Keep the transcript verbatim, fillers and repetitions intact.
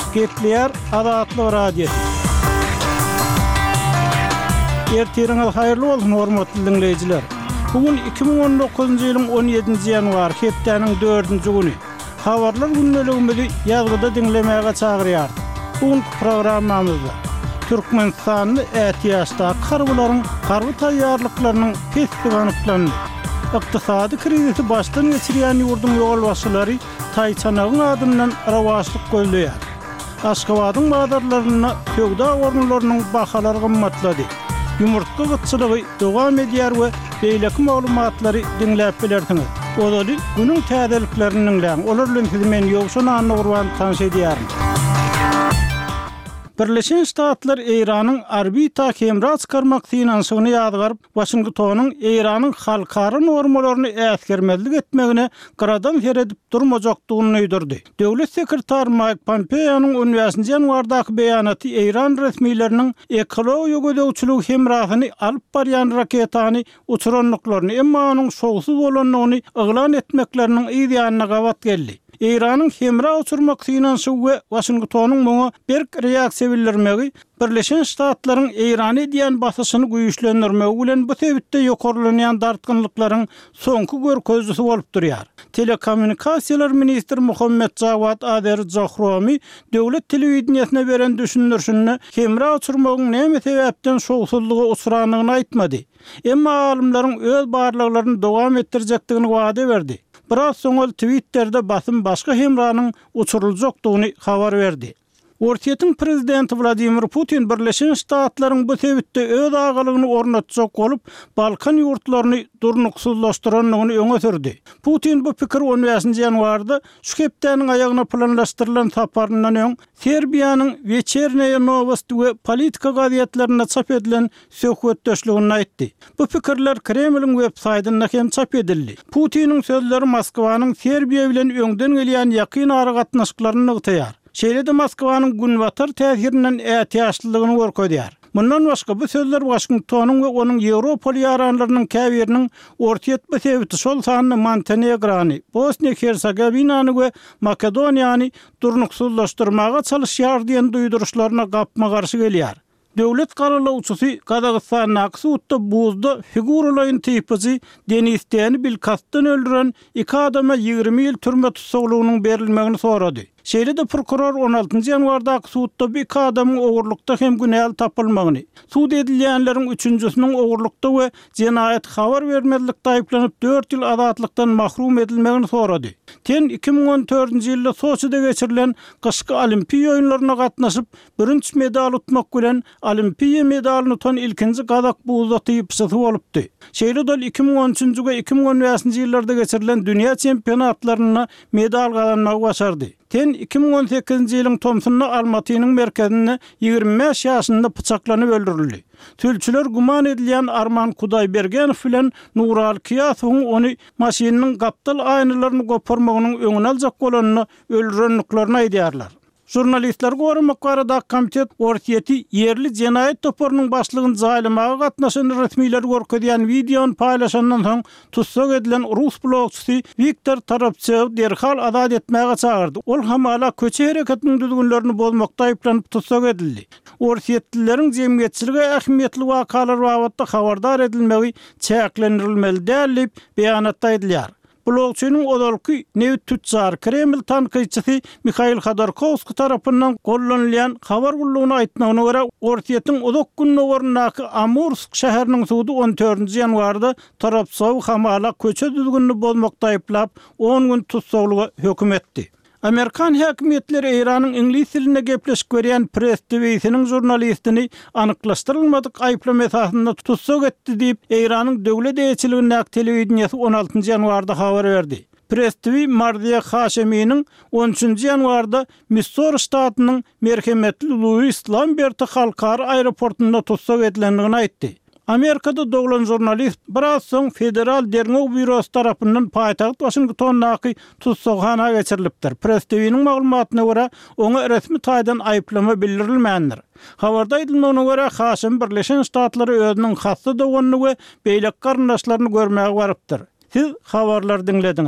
Gepleyer Adatlı Radio. Ertiňiz haýyrly bolsun hormatly dinleýijiler. Bugün iki bin on dokuzuncu ýylyň on ýedinji ýanwar hepdeniň dördünji güni. Habarlar günneligimizi ýazgyda dinlemäge çagyrýar. Bugünkü programmamyzda Türkmenistanyň ätiýaşda garbularyň garby taýýarlyklarynyň keskin anyklanyny, ykdysady krizisi başdan geçirýän ýurdun ýolbaşçylary taýçanagyň adymdan rawaçlyk gözleýär. Aşgabatyň badarlaryna söwda ornlarynyň bahalary gymmatlady. Yumurtga gıtçılığı dogam edýär we beýleki maglumatlary dinläp bilersiňiz. Olary günüň täzeliklerini dinläň. Olar bilen sizi men ýogşan anly gurban tanış edýärim. Birleşen Ştatlar Eýranyň arbita kemra çykarmak finansyny ýadgaryp, Washingtonyň Eýranyň halkara normalaryny äsgermezlik etmegine garadan heredip durmajakdygyny öýdürdi. Döwlet sekretary Mike Pompeo'nun on beşinji ýanwardaky beýanaty Eýran resmiýetleriniň ekologiýa gödäwçiligi hemrahyny alyp barýan raketany uçuranlyklaryny, emma onuň şowsuz bolanlygyny eglan etmekleriniň ýa-da gawat geldi. Eýranyň hemra uçurmak finansyny we Washingtonyň muňa berk reaksiýa bildirmegi Birleşen Ştatlaryň Eýrany diýen basyşyny güýçlendirmegi bilen bu sebäpde ýokarlanýan dartgynlyklaryň soňky görkezlisi bolup durýar. Telekommunikasiýalar ministri Muhammed Jawad Ader-Jahromy döwlet telewizionyna beren düşünürşünde hemra uçurmagyň näme sebäpden şowsuzlyga uçuranyny aýtmady. Emma alymlaryň öz barlyklaryny dowam etdirjekdigini wada berdi. Biraz soňra Twitter'de basym başga hemranyň uçuruljakdygyny habar berdi. Ortiýetiň prezidenti Vladimir Putin Birleşen Ştatlaryň bu sebäpde öz agalygyny ornatjak bolup, Balkan ýurtlaryny durnuksuzlaşdyranlygyny öňe sürdi. Putin bu pikir on beşinji ýanwarda şu hepdeniň aýagyna planlaşdyrylan saparyndan öň Serbiýanyň Večernaya Novosti we politika gazetlerinde çap edilen söhbetdeşligini aýtdy. Bu pikirler Kremliň web-saýtyna hem çap edildi. Putiniň sözleri Moskwanyň Serbiýa bilen öňden gelýän ýakyn aragatnaşyklaryny ýytaýar. Şeýlede Moskwanyň günwatar täsirinden ätiýaşlygyny görkezýär. Mundan başga bu sözler Washingtonyň we onuň Ýewropaly ýaranlarynyň käbiriniň ortaýetme sebäbi şol sany Montenegrony, Bosniýa-Hersegowinyny we Makedoniýany durnuksuzlaşdyrmaga çalyşýar diýen duýduruşlaryna gapma garşy gelýär. Döwlet garalawçysy Kazakstanyň Aksutda buzda figuralaryň typy Denisdeni bilkatdan öldüren iki adama ýygrimi ýyl türme tutsaglygynyň berilmegini sorady. Şeýlede prokuror on altynji ýanwarda Aksutda bir adamyň ogurlukda hem günäl tapylmagyny, suud edilýänleriň üçünjüsiniň ogurlukda we jenaýat habar bermezlikde aýplanyp dört ýyl azatlykdan mahrum edilmegini sorady. Ten iki bin on dördünji ýylda Soçyda geçirilen gyşky olimpiýa oýunlaryna gatnaşyp birinji medal utmak bilen olimpiýa medalyny utan ilkinji gazak buzda typçysy bolupdy. Şeýle iki bin on üçünji we iki bin on beşinji ýyllarda geçirilen dünýä çempionatlaryna medal gazanmagy başardy. Ten iki bin on sekizinji ýylyň Tomsuny Almatynyň merkezinde ýygrimi beş ýaşynda pyçaklanyp öldürildi. Tülçüler guman edilýän Arman Kudaýbergenov bilen Nural Kiyasowyň ony maşinanyň gapdal aýnylaryny goparmagynyň öňüne aljak bolanyny öldürenliklerini aýdýarlar. Jurnalistler goramak barada komitet ortiýeti ýerli jenaýat toparynyň başlygyny jaýlamaga gatnaşan resmiýler görkezýän videony paýlaşandan soň tutsak edilen rus blogçysy Viktor Tarapchev derhal azat etmäge çagyrdy. Ol hamala köçe hereketiniň düzgünlerini bozmakda aýplanyp tutsak edildi. Ortiýetlileriň jemgyýetçilige ähmiýetli wakalar babatda habardar edilmegi çäklendirilmeli däl beýanatda edilýär. Blogçynyň odalky Nevit Tutsar Kreml tanqyçysy Mikhail Khodorkovskiy tarapyndan gollanylýan habar gullugyny aýtmagyna görä ortiýetiň uzak günne gornaky Amursk şäheriniň suudy on dördünji ýanwarda Tarapsow hamala köçe düzgünni bozmakda aýplap on gün tutsaklyga hökm etdi. Amerikan häkimetleri Eýranyň ingliz dilinde gepleşip berýän Press T V-siniň jurnalistini anyklaşdyrylmadyk aýplama esasynda tutsak etdi diýip Eýranyň döwlet eýçiliginiň telewizionyasy on altynji ýanwarda habar berdi. Press T V Mardiya Haşemiyniň on üçünji ýanwarda Missouri ştatynyň merhemetli Louis Lambert halkara aeroportunda tutsak edilendigini aýtdy. Amerikada doglan jurnalist biraz soň Federal Derňew Bürosu tarapyndan paýtaxt Washingtondaky tutsakhana geçirilipdir. Press T V'niň maglumatyna görä, oňa resmi taýdan aýplama bildirilmändir. Habarda aýdylmagyna görä, Haşem Birleşen Ştatlary özüniň hassa doganyny we beýlek garyndaşlaryny görmäge barypdyr. Siz habarlar dinlediniz.